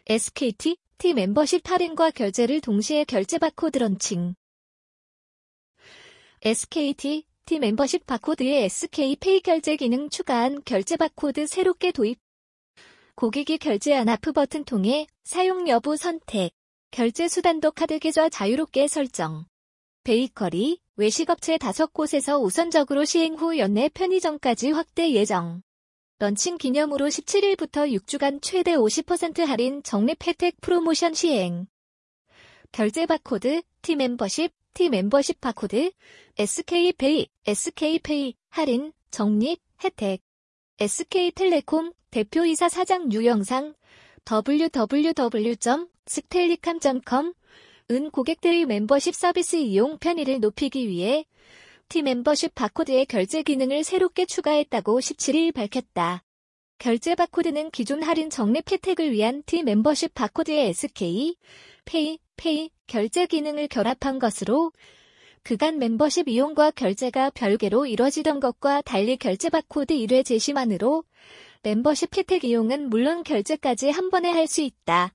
SKT, T 멤버십 할인과 결제를 동시에 결제 바코드 런칭. SKT, T 멤버십 바코드에 SK페이 결제 기능 추가한 결제 바코드 새롭게 도입. 고객이 결제한 아프 버튼 통해 사용 여부 선택. 결제 수단도 카드 계좌 자유롭게 설정. 베이커리, 외식업체 5곳에서 우선적으로 시행 후 연내 편의점까지 확대 예정. 런칭 기념으로 17일부터 6주간 최대 50% 할인 적립 혜택 프로모션 시행. 결제 바코드, T 멤버십 바코드, SK페이 할인, 적립, 혜택. SK텔레콤 대표이사 사장 유영상 www.stellicom.com 은 고객들의 멤버십 서비스 이용 편의를 높이기 위해 T 멤버십 바코드의 결제 기능을 새롭게 추가했다고 17일 밝혔다. 결제 바코드는 기존 할인 적립 혜택을 위한 T 멤버십 바코드의 SK페이 결제 기능을 결합한 것으로 그간 멤버십 이용과 결제가 별개로 이뤄지던 것과 달리 결제 바코드 1회 제시만으로 멤버십 혜택 이용은 물론 결제까지 한 번에 할 수 있다.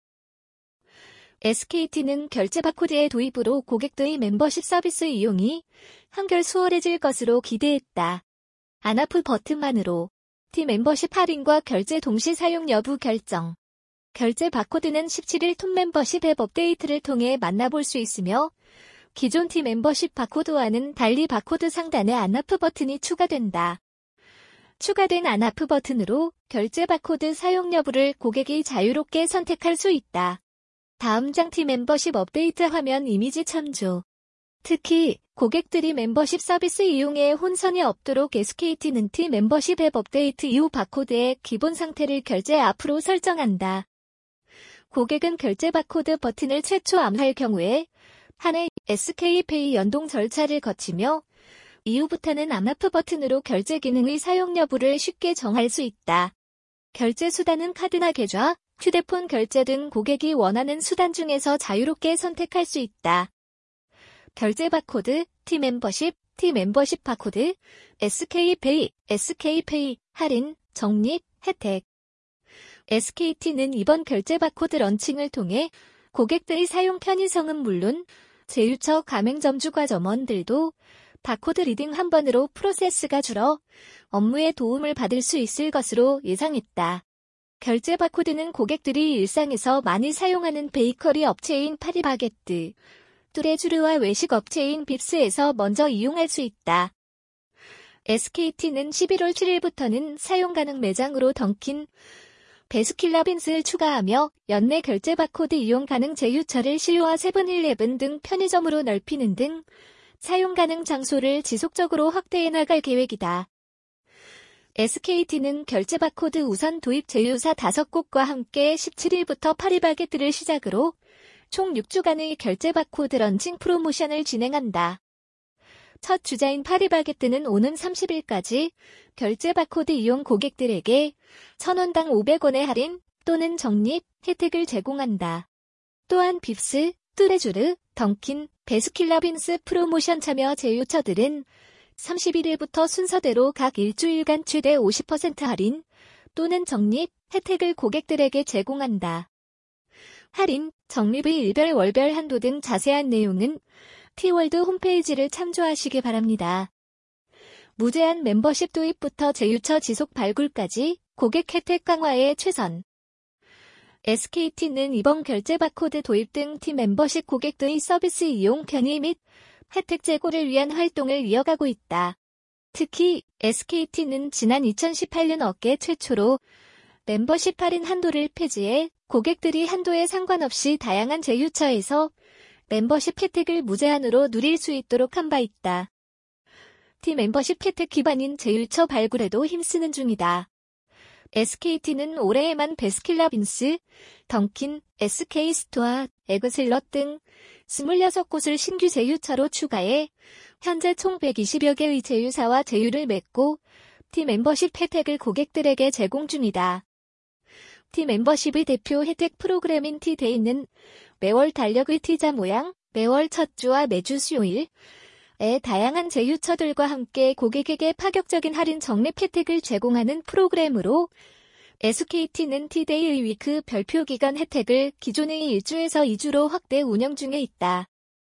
SKT는 결제 바코드의 도입으로 고객들의 멤버십 서비스 이용이 한결 수월해질 것으로 기대했다. 안아프 버튼만으로 T 멤버십 할인과 결제 동시 사용 여부 결정. 결제 바코드는 17일 톤 멤버십 앱 업데이트를 통해 만나볼 수 있으며 기존 T 멤버십 바코드와는 달리 바코드 상단에 안아프 버튼이 추가된다. 추가된 안아프 버튼으로 결제 바코드 사용 여부를 고객이 자유롭게 선택할 수 있다. 다음 장 T 멤버십 업데이트 화면 이미지 참조. 특히 고객들이 멤버십 서비스 이용에 혼선이 없도록 SKT는 T 멤버십 앱 업데이트 이후 바코드의 기본 상태를 결제 앞으로 설정한다. 고객은 결제 바코드 버튼을 최초 암호할 경우에 한해 SK페이 연동 절차를 거치며 이후부터는 암아프 버튼으로 결제 기능의 사용 여부를 쉽게 정할 수 있다. 결제 수단은 카드나 계좌, 휴대폰 결제 등 고객이 원하는 수단 중에서 자유롭게 선택할 수 있다. 결제 바코드, T 멤버십 바코드, SK페이 할인, 적립, 혜택. SKT는 이번 결제 바코드 런칭을 통해 고객들의 사용 편의성은 물론 제휴처 가맹점주과 점원들도 바코드 리딩 한 번으로 프로세스가 줄어 업무에 도움을 받을 수 있을 것으로 예상했다. 결제 바코드는 고객들이 일상에서 많이 사용하는 베이커리 업체인 파리바게뜨, 뚜레쥬르와 외식 업체인 빕스에서 먼저 이용할 수 있다. SKT는 11월 7일부터는 사용 가능 매장으로 던킨, 베스킨라빈스를 추가하며 연내 결제 바코드 이용 가능 제휴처를 실로와 세븐일레븐 등 편의점으로 넓히는 등 사용 가능 장소를 지속적으로 확대해 나갈 계획이다. SKT는 결제 바코드 우선 도입 제휴사 5곳과 함께 17일부터 파리바게뜨를 시작으로 총 6주간의 결제 바코드 런칭 프로모션을 진행한다. 첫 주자인 파리바게뜨는 오는 30일까지 결제 바코드 이용 고객들에게 1,000원당 500원의 할인 또는 적립 혜택을 제공한다. 또한 빕스, 뚜레쥬르, 던킨, 베스킨라빈스 프로모션 참여 제휴처들은 31일부터 순서대로 각 일주일간 최대 50% 할인 또는 적립 혜택을 고객들에게 제공한다. 할인, 적립의 일별 월별 한도 등 자세한 내용은 T월드 홈페이지를 참조하시기 바랍니다. 무제한 멤버십 도입부터 제휴처 지속 발굴까지 고객 혜택 강화에 최선. SKT는 이번 결제 바코드 도입 등 T 멤버십 고객들의 서비스 이용 편의 및 혜택 제고를 위한 활동을 이어가고 있다. 특히 SKT는 지난 2018년 업계 최초로 멤버십 할인 한도를 폐지해 고객들이 한도에 상관없이 다양한 제휴처에서 멤버십 혜택을 무제한으로 누릴 수 있도록 한 바 있다. T 멤버십 혜택 기반인 제휴처 발굴에도 힘쓰는 중이다. SKT는 올해에만 베스킨라빈스, 던킨, SK스토어, 에그슬럿 등 26곳을 신규 제휴처로 추가해 현재 총 120여 개의 제휴사와 제휴를 맺고 T 멤버십 혜택을 고객들에게 제공 중이다. T 멤버십의 대표 혜택 프로그램인 T데이는 매월 달력의 T자 모양, 매월 첫 주와 매주 수요일에 다양한 제휴처들과 함께 고객에게 파격적인 할인 적립 혜택을 제공하는 프로그램으로 SKT는 T데이 위크 별표 기간 혜택을 기존의 1주에서 2주로 확대 운영 중에 있다.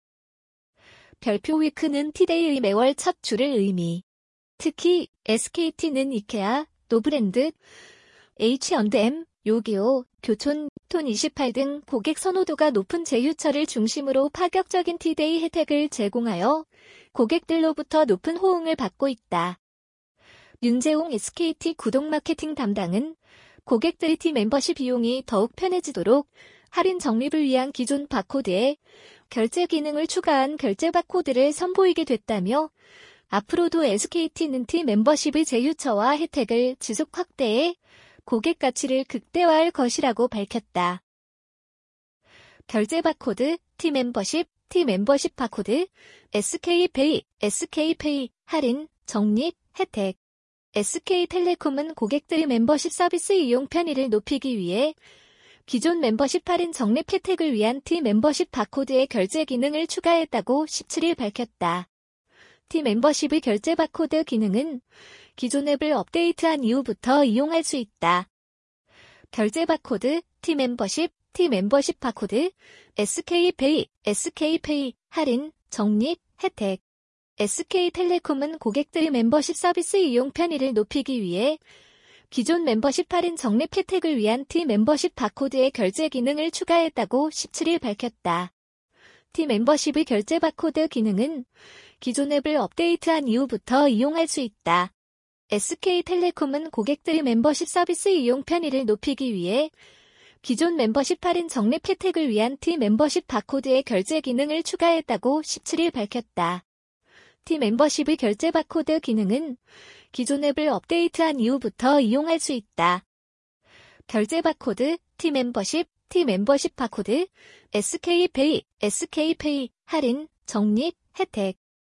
별표 위크는 T데이 매월 첫 주를 의미. 특히 SKT는 이케아, 노브랜드, H&M, 요기요, 교촌, 톤28 등 고객 선호도가 높은 제휴처를 중심으로 파격적인 T데이 혜택을 제공하여 고객들로부터 높은 호응을 받고 있다. 윤재홍 SKT 구독 마케팅 담당은 고객들의 T 멤버십 이용이 더욱 편해지도록 할인 적립을 위한 기존 바코드에 결제 기능을 추가한 결제 바코드를 선보이게 됐다며 앞으로도 SKT는 T 멤버십의 제휴처와 혜택을 지속 확대해 고객 가치를 극대화할 것이라고 밝혔다. 결제 바코드, T 멤버십 바코드, SK페이, 할인, 적립, 혜택. SK텔레콤은 고객들의 멤버십 서비스 이용 편의를 높이기 위해 기존 멤버십 할인 적립 혜택을 위한 T 멤버십 바코드의 결제 기능을 추가했다고 17일 밝혔다. T 멤버십의 결제 바코드 기능은 기존 앱을 업데이트한 이후부터 이용할 수 있다. 결제 바코드, T 멤버십 바코드, SK페이, 할인, 적립, 혜택. SK텔레콤은 고객들의 멤버십 서비스 이용 편의를 높이기 위해 기존 멤버십 할인 적립 혜택을 위한 T 멤버십 바코드의 결제 기능을 추가했다고 17일 밝혔다. T 멤버십의 결제 바코드 기능은 기존 앱을 업데이트한 이후부터 이용할 수 있다. SK텔레콤은 고객들의 멤버십 서비스 이용 편의를 높이기 위해 기존 멤버십 할인 적립 혜택을 위한 T 멤버십 바코드의 결제 기능을 추가했다고 17일 밝혔다. T 멤버십의 결제 바코드 기능은 기존 앱을 업데이트한 이후부터 이용할 수 있다. 결제 바코드, T 멤버십 바코드, SK페이, 할인, 적립, 혜택.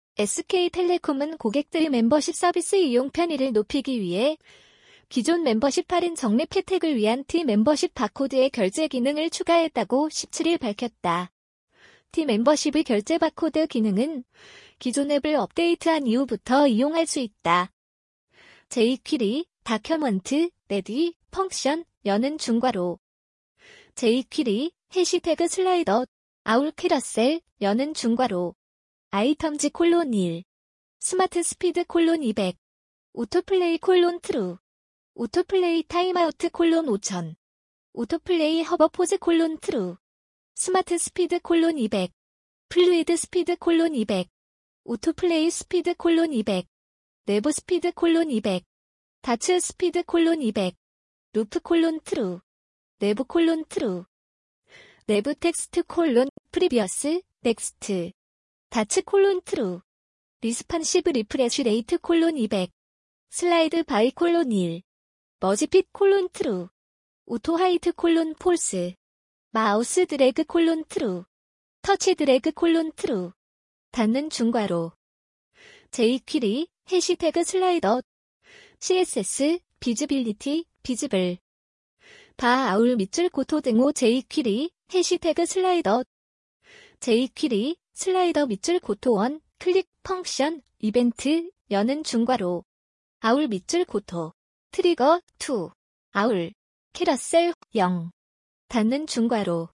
SK텔레콤은 고객들의 멤버십 서비스 이용 편의를 높이기 위해 기존 멤버십 할인 적립 혜택을 위한 T 멤버십 바코드의 결제 기능을 추가했다고 17일 밝혔다. T 멤버십의 결제 바코드 기능은 기존 앱을 업데이트한 이후부터 이용할 수 있다. jQuery, 다큐먼트, 레디, 펑션, 여는 중괄호. jQuery, 해시태그 슬라이더, 아울 캐러셀, 여는 중괄호. 아이템즈 (1), 스마트 스피드 (200), 오토플레이 (true), 오토플레이 타임아우트 (5000), 오토플레이 허버포즈 (true), 스마트 스피드 (200), 플루이드 스피드 (200), 오토플레이 스피드 (200), 내부 스피드 (200), 다츠 스피드 (200), 루프 (true), 내부 (true), 내부 텍스트 (프리비어스), 넥스트, 다츠 (true), 리스판시브 리프레쉬 레이트 (200), 슬라이드 바이 (1), 머지핏 (true), 오토 하이트 (false), 마우스 드래그 (true), 터치 드래그 (true), 닫는 중괄호. jQuery, 해시태그 슬라이더, CSS, 비즈빌리티, 비즈블. 바 아울 밑줄 고토 등호 jQuery, 해시태그 슬라이더, jQuery, 슬라이더 밑줄 고토 1, 클릭, 펑션, 이벤트, 여는 중괄호. 아울 밑줄 고토, 트리거, 2, 아울, 캐러셀, 0, 닫는 중괄호.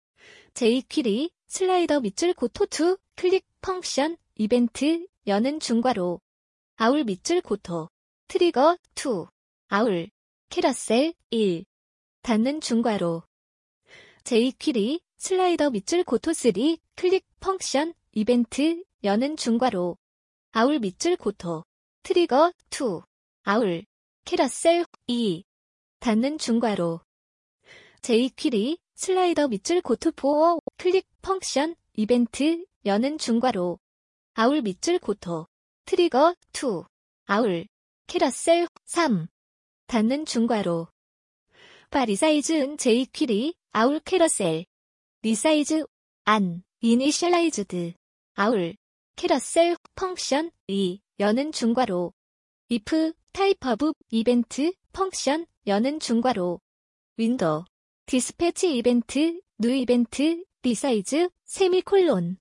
jQuery, 슬라이더 밑줄 고토 2, 클릭, 펑션, 이벤트, 여는 중괄호. 아울 밑줄 고토, 트리거, 2, 아울, 캐러셀, 1, 닫는 중괄호. jQuery, 슬라이더 밑줄 고토 3, 클릭, 펑션, 이벤트, 여는 중괄호. 아울 밑줄 고토, 트리거, 2, 아울, 캐러셀, 2, 닫는 중괄호. jQuery, 슬라이더 밑줄 고토 4, 클릭, 펑션, 이벤트, 여는 중괄호. 아울 밑줄 고토, 트리거, 2, 아울, 캐러셀, 3, 닫는 중괄호. 바 리사이즈은 jQuery, 아울 캐러셀. 리사이즈, 안, 이니셜라이즈드, 아울, 캐러셀, 펑션, 2, 여는 중괄호. if, 타입 오브, 이벤트, 펑션, 여는 중괄호. 윈도우, 디스패치 이벤트, 뉴 이벤트, 리사이즈, 세미콜론.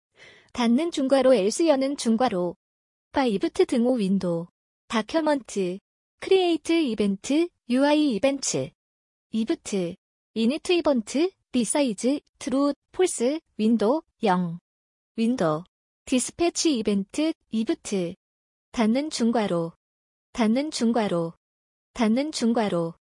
닫는 중괄호 else 여는 중괄호. 바 이브트 등호 윈도우. 다큐먼트, 크리에이트 이벤트, UI 이벤트, 이브트, 이니트 이번트, 리사이즈, 트루, 폴스, 윈도, 0. 윈도, 디스패치 이벤트, 이브트. 닫는 중괄호, 닫는 중괄호, 닫는 중괄호.